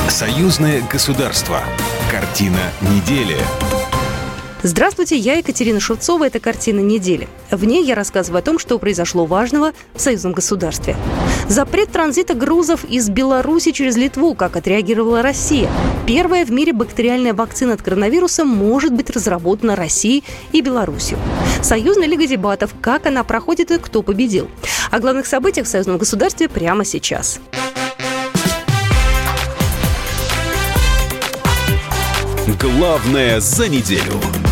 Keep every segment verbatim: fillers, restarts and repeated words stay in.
Союзное государство. Картина недели. Здравствуйте, я Екатерина Шевцова. Это «Картина недели». В ней я рассказываю о том, что произошло важного в союзном государстве. Запрет транзита грузов из Беларуси через Литву. Как отреагировала Россия? Первая в мире бактериальная вакцина от коронавируса может быть разработана Россией и Беларусью. Союзная лига дебатов. Как она проходит и кто победил? О главных событиях в союзном государстве прямо сейчас. Главное за неделю.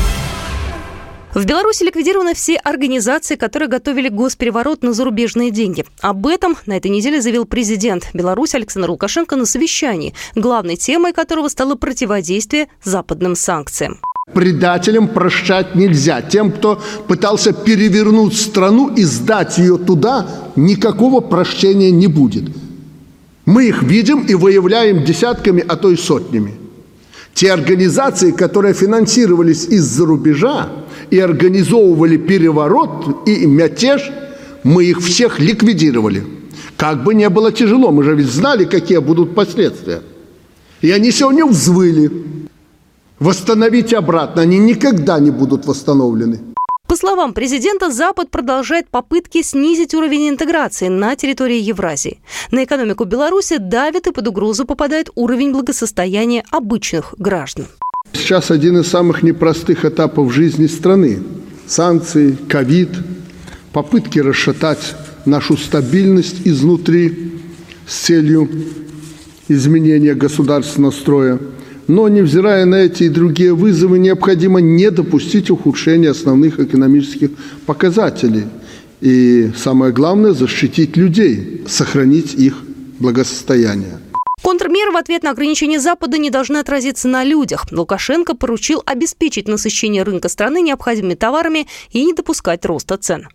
В Беларуси ликвидированы все организации, которые готовили госпереворот на зарубежные деньги. Об этом на этой неделе заявил президент Беларуси Александр Лукашенко на совещании, главной темой которого стало противодействие западным санкциям. Предателям прощать нельзя. Тем, кто пытался перевернуть страну и сдать ее туда, никакого прощения не будет. Мы их видим и выявляем десятками, а то и сотнями. Те организации, которые финансировались из-за рубежа и организовывали переворот и мятеж, мы их всех ликвидировали. Как бы не было тяжело, мы же ведь знали, какие будут последствия. И они сегодня взвыли. Восстановить обратно, они никогда не будут восстановлены. По словам президента, Запад продолжает попытки снизить уровень интеграции на территории Евразии. На экономику Беларуси давит и под угрозу попадает уровень благосостояния обычных граждан. Сейчас один из самых непростых этапов жизни страны. Санкции, ковид, попытки расшатать нашу стабильность изнутри с целью изменения государственного строя. Но, невзирая на эти и другие вызовы, необходимо не допустить ухудшения основных экономических показателей. И самое главное – защитить людей, сохранить их благосостояние. Контрмеры в ответ на ограничения Запада не должны отразиться на людях. Лукашенко поручил обеспечить насыщение рынка страны необходимыми товарами и не допускать роста цен.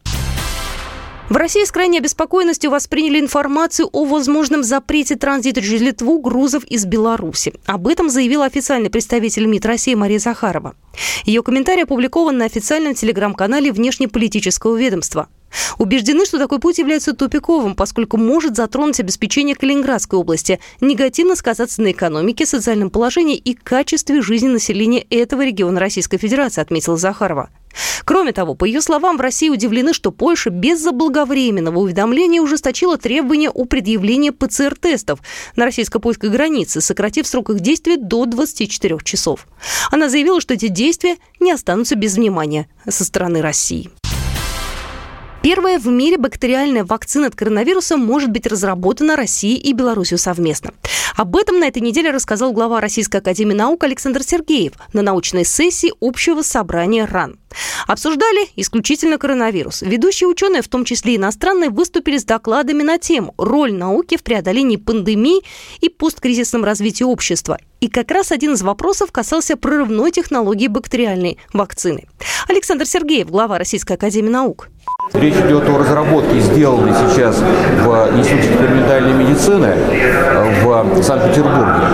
В России с крайней обеспокоенностью восприняли информацию о возможном запрете транзита через Литву грузов из Беларуси. Об этом заявила официальный представитель МИД России Мария Захарова. Ее комментарий опубликован на официальном телеграм-канале внешнеполитического ведомства. Убеждены, что такой путь является тупиковым, поскольку может затронуть обеспечение Калининградской области, негативно сказаться на экономике, социальном положении и качестве жизни населения этого региона Российской Федерации, отметила Захарова. Кроме того, по ее словам, в России удивлены, что Польша без заблаговременного уведомления ужесточила требования о предъявлении ПЦР-тестов на российско-польской границе, сократив срок их действия до двадцати четырёх часов. Она заявила, что эти действия не останутся без внимания со стороны России. Первая в мире бактериальная вакцина от коронавируса может быть разработана Россией и Беларусью совместно. Об этом на этой неделе рассказал глава Российской академии наук Александр Сергеев на научной сессии общего собрания РАН. Обсуждали исключительно коронавирус. Ведущие ученые, в том числе иностранные, выступили с докладами на тему «Роль науки в преодолении пандемии и посткризисном развитии общества». И как раз один из вопросов касался прорывной технологии бактериальной вакцины. Александр Сергеев, глава Российской академии наук. Речь идет о разработке, сделанной сейчас в Институте экспериментальной медицины в Санкт-Петербурге.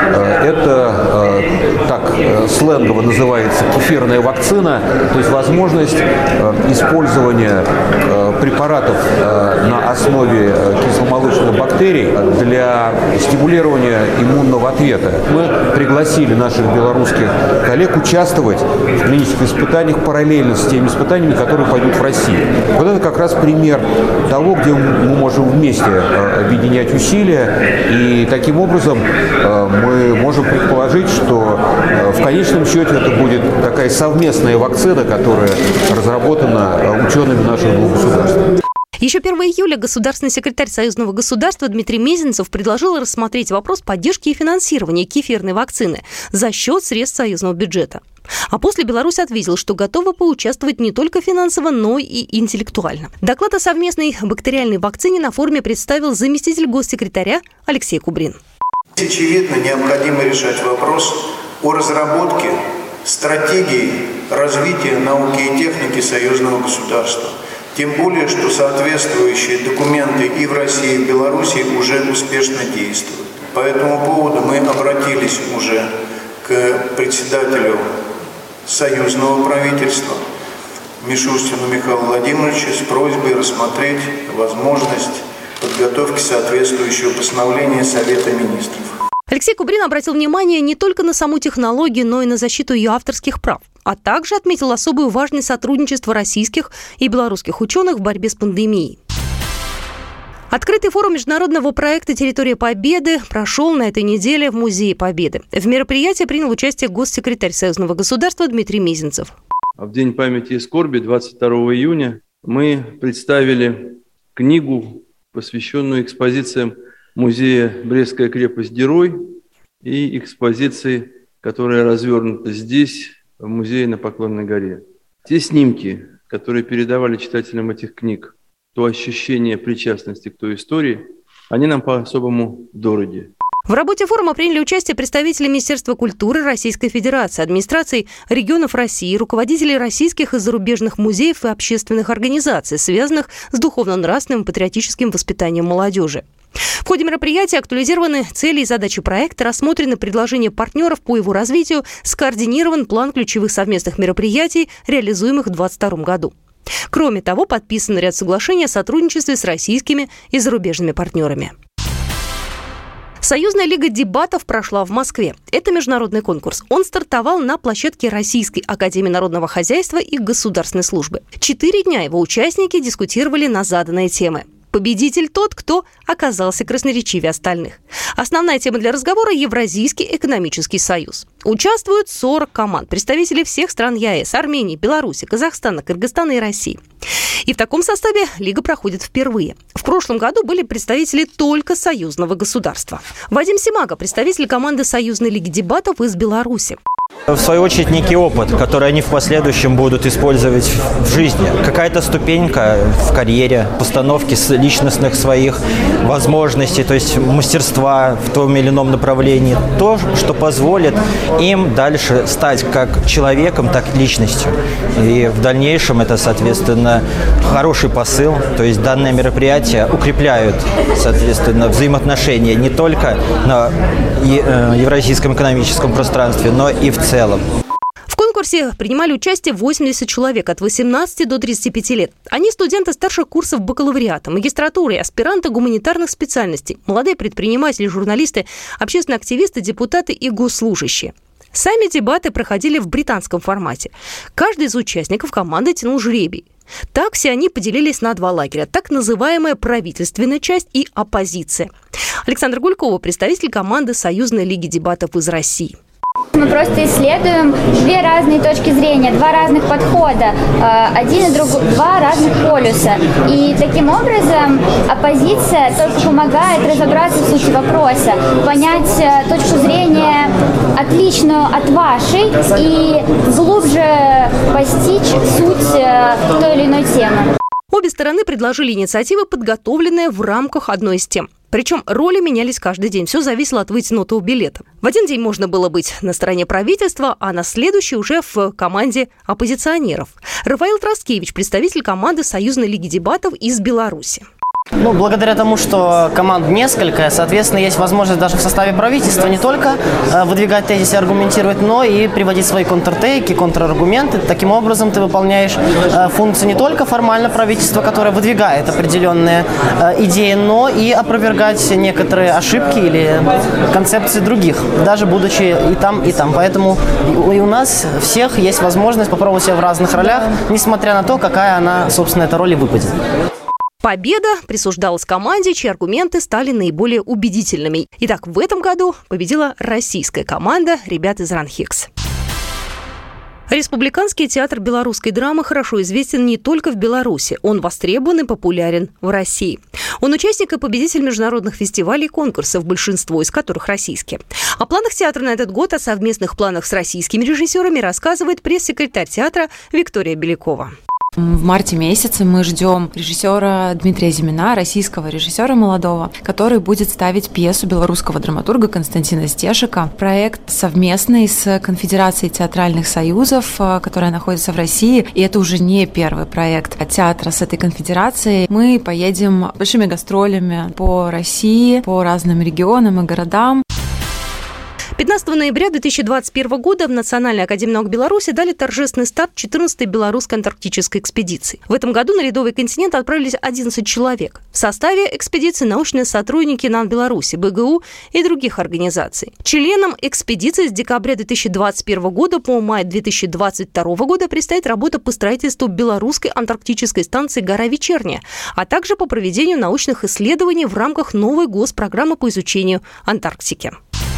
Это, так сленгово называется, кефирная вакцина, то есть возможность использования препаратов на основе кисломолочных бактерий для стимулирования иммунного ответа. Мы пригласили наших белорусских коллег участвовать в клинических испытаниях параллельно с теми испытаниями, которые пойдут в Россию. Вот это как раз пример того, где мы можем вместе объединять усилия, и таким образом мы можем предположить, что в конечном счете это будет такая совместная вакцина, которая разработана учеными наших двух государств. Еще первого июля государственный секретарь Союзного государства Дмитрий Мезенцев предложил рассмотреть вопрос поддержки и финансирования кефирной вакцины за счет средств союзного бюджета. А после Беларусь ответила, что готова поучаствовать не только финансово, но и интеллектуально. Доклад о совместной бактериальной вакцине на форуме представил заместитель госсекретаря Алексей Кубрин. Очевидно, необходимо решать вопрос о разработке стратегии развития науки и техники союзного государства. Тем более, что соответствующие документы и в России, и в Беларуси уже успешно действуют. По этому поводу мы обратились уже к председателю союзного правительства Мишустину Михаилу Владимировичу с просьбой рассмотреть возможность подготовки соответствующего постановления Совета министров. Алексей Алексей Кубрин обратил внимание не только на саму технологию, но и на защиту ее авторских прав, а также отметил особую важность сотрудничества российских и белорусских ученых в борьбе с пандемией. Открытый форум международного проекта «Территория Победы» прошел на этой неделе в Музее Победы. В мероприятии принял участие госсекретарь Союзного государства Дмитрий Мезенцев. В День памяти и скорби, двадцать второго июня, мы представили книгу, посвященную экспозициям музея «Брестская крепость Герой» и экспозиции, которая развернута здесь, в музее на Поклонной горе. Те снимки, которые передавали читателям этих книг, то ощущение причастности к той истории, они нам по-особому дороги. В работе форума приняли участие представители Министерства культуры Российской Федерации, администраций регионов России, руководители российских и зарубежных музеев и общественных организаций, связанных с духовно-нравственным и патриотическим воспитанием молодежи. В ходе мероприятия актуализированы цели и задачи проекта, рассмотрены предложения партнеров по его развитию, скоординирован план ключевых совместных мероприятий, реализуемых в две тысячи двадцать втором году. Кроме того, подписан ряд соглашений о сотрудничестве с российскими и зарубежными партнерами. Союзная лига дебатов прошла в Москве. Это международный конкурс. Он стартовал на площадке Российской академии народного хозяйства и государственной службы. Четыре дня его участники дискутировали на заданные темы. Победитель тот, кто оказался красноречивее остальных. Основная тема для разговора – Евразийский экономический союз. Участвуют сорок команд, представителей всех стран ЕАЭС, Армении, Беларуси, Казахстана, Кыргызстана и России. И в таком составе лига проходит впервые. В прошлом году были представители только союзного государства. Вадим Симага, представитель команды Союзной лиги дебатов из Беларуси. В свою очередь, некий опыт, который они в последующем будут использовать в жизни. Какая-то ступенька в карьере, постановки личностных своих возможностей, то есть мастерства в том или ином направлении. То, что позволит им дальше стать как человеком, так и личностью. И в дальнейшем это, соответственно, хороший посыл. То есть данное мероприятие укрепляют, соответственно, взаимоотношения не только на евразийском экономическом пространстве, но и в целом. В конкурсе принимали участие восемьдесят человек от восемнадцати до тридцати пяти лет. Они студенты старших курсов бакалавриата, магистратуры и аспиранты гуманитарных специальностей, молодые предприниматели, журналисты, общественные активисты, депутаты и госслужащие. Сами дебаты проходили в британском формате. Каждый из участников команды тянул жребий. Так все они поделились на два лагеря. Так называемая правительственная часть и оппозиция. Александра Гулькова, представитель команды Союзной лиги дебатов из России. Мы просто исследуем две разные точки зрения, два разных подхода, один и другой, два разных полюса. И таким образом оппозиция только помогает разобраться в сути вопроса, понять точку зрения отличную от вашей и глубже постичь суть той или иной темы. Обе стороны предложили инициативы, подготовленные в рамках одной из тем. Причем роли менялись каждый день. Все зависело от вытянутого билета. В один день можно было быть на стороне правительства, а на следующий уже в команде оппозиционеров. Рафаил Троскевич, представитель команды Союзной лиги дебатов из Беларуси. Ну, благодаря тому, что команд несколько, соответственно, есть возможность даже в составе правительства не только э, выдвигать тезисы, аргументировать, но и приводить свои контртейки, контраргументы. Таким образом, ты выполняешь э, функцию не только формально правительства, которое выдвигает определенные э, идеи, но и опровергать некоторые ошибки или концепции других, даже будучи и там, и там. Поэтому и у нас всех есть возможность попробовать себя в разных ролях, несмотря на то, какая она, собственно, эта роль и выпадет. Победа присуждалась команде, чьи аргументы стали наиболее убедительными. Итак, в этом году победила российская команда ребят из РАНХИКС. Республиканский театр белорусской драмы хорошо известен не только в Беларуси. Он востребован и популярен в России. Он участник и победитель международных фестивалей и конкурсов, большинство из которых российские. О планах театра на этот год, о совместных планах с российскими режиссерами рассказывает пресс-секретарь театра Виктория Белякова. В марте месяце мы ждем режиссера Дмитрия Зимина, российского режиссера молодого, который будет ставить пьесу белорусского драматурга Константина Стешика. Проект совместный с Конфедерацией театральных союзов, которая находится в России. И это уже не первый проект театра с этой конфедерацией. Мы поедем большими гастролями по России, по разным регионам и городам. пятнадцатого ноября две тысячи двадцать первого года в Национальной академии наук Беларуси дали торжественный старт четырнадцатой белорусской антарктической экспедиции. В этом году на ледовый континент отправились одиннадцать человек. В составе экспедиции научные сотрудники НАН Беларуси, БГУ и других организаций. Членам экспедиции с декабря две тысячи двадцать первого года по май две тысячи двадцать второго года предстоит работа по строительству белорусской антарктической станции «Гора Вечерняя», а также по проведению научных исследований в рамках новой госпрограммы по изучению Антарктики.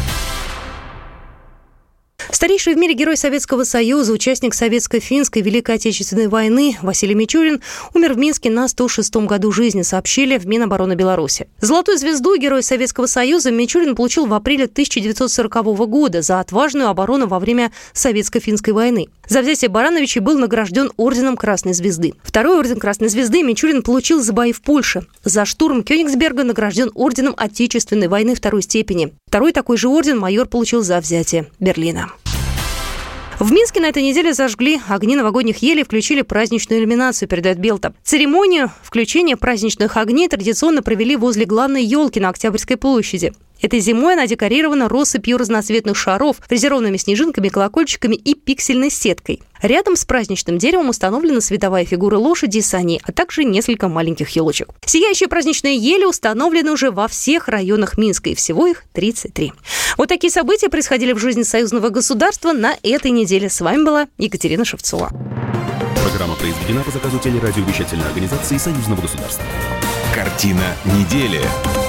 Старейший в мире герой Советского Союза, участник Советско-финской Великой Отечественной войны Василий Мичурин умер в Минске на сто шестом году жизни, сообщили в Минобороны Беларуси. Золотую звезду Героя Советского Союза Мичурин получил в апреле тысяча девятьсот сорокового года за отважную оборону во время Советско-финской войны. За взятие Барановичей был награжден орденом Красной Звезды. Второй орден Красной Звезды Мичурин получил за бои в Польше. За штурм Кёнигсберга награжден орденом Отечественной войны второй степени. Второй такой же орден майор получил за взятие Берлина. В Минске на этой неделе зажгли огни новогодних елей и включили праздничную иллюминацию, передает Белта. Церемонию включения праздничных огней традиционно провели возле главной елки на Октябрьской площади. Этой зимой она декорирована россыпью разноцветных шаров, фрезерованными снежинками, колокольчиками и пиксельной сеткой. Рядом с праздничным деревом установлена световая фигура лошади и саней, а также несколько маленьких елочек. Сияющие праздничные ели установлены уже во всех районах Минска, и всего их тридцать три. Вот такие события происходили в жизни союзного государства на этой неделе. С вами была Екатерина Шевцова. Программа произведена по заказу телерадиовещательной организации союзного государства. Картина недели.